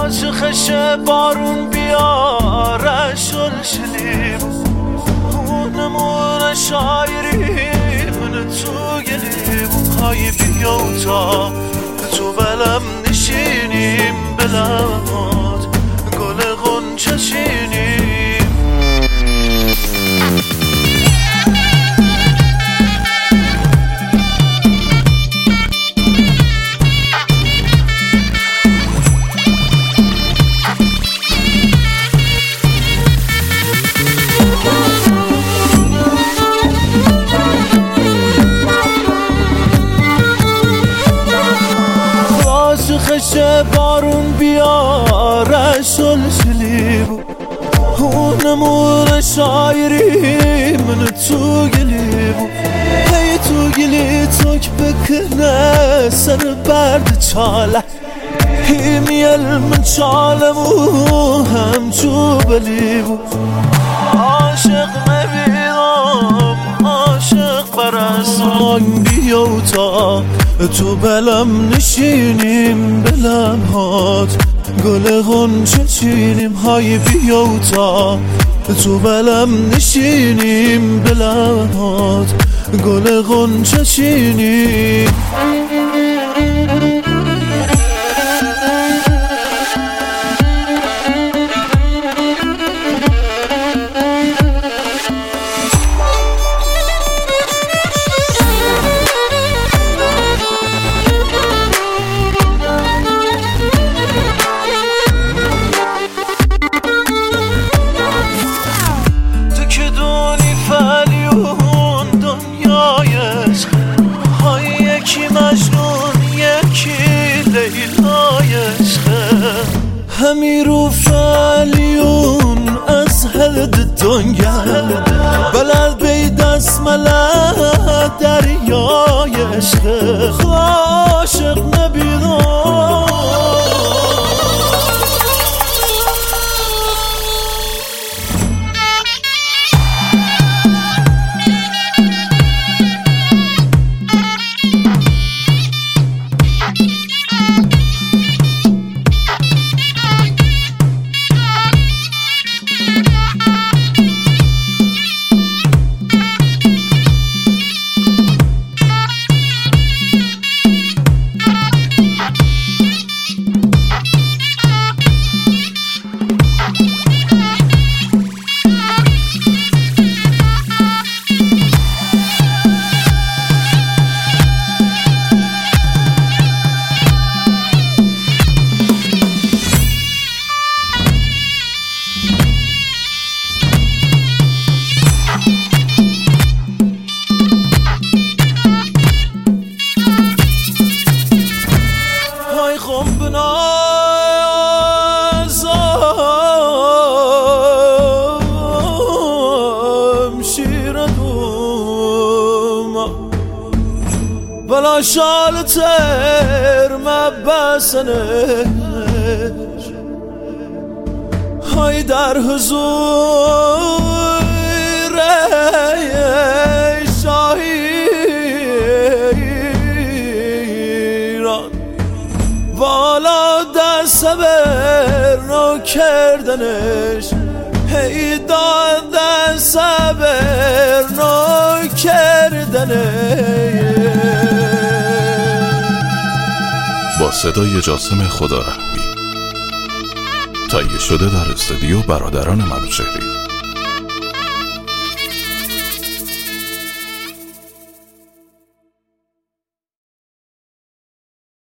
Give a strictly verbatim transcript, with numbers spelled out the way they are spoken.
باز خش بارون بیاره شلشلی اونمون شاعری من تو گلی های بیا تا تو بلم نشینیم بلمات گل غنچه چینیم. خش بارون بیاره شلشلی بود اونمون شاعری من تو گلی بود هی تو گلی توک بکنه سر برد چاله هی میل من چالم و هم چوبلی بود عاشق نبیدم عاشق برسان بیا تا تو بلم نشینیم بلم هات گل غنچه چینیم های بیا تا تو بلم نشینیم بلم هات گل غنچه چینیم. همی رو فعلیون از هلد دنیا بلد بی دست ملد دریای عشق عاشق نبیدم بلا شال تر مبسنش های در حضور شاهیران والا در صبر نو کردنش هی دادن صبر نو کردنش. با صدای جاسم خدارحمی تهیه شده در استودیو برادران منوچهری.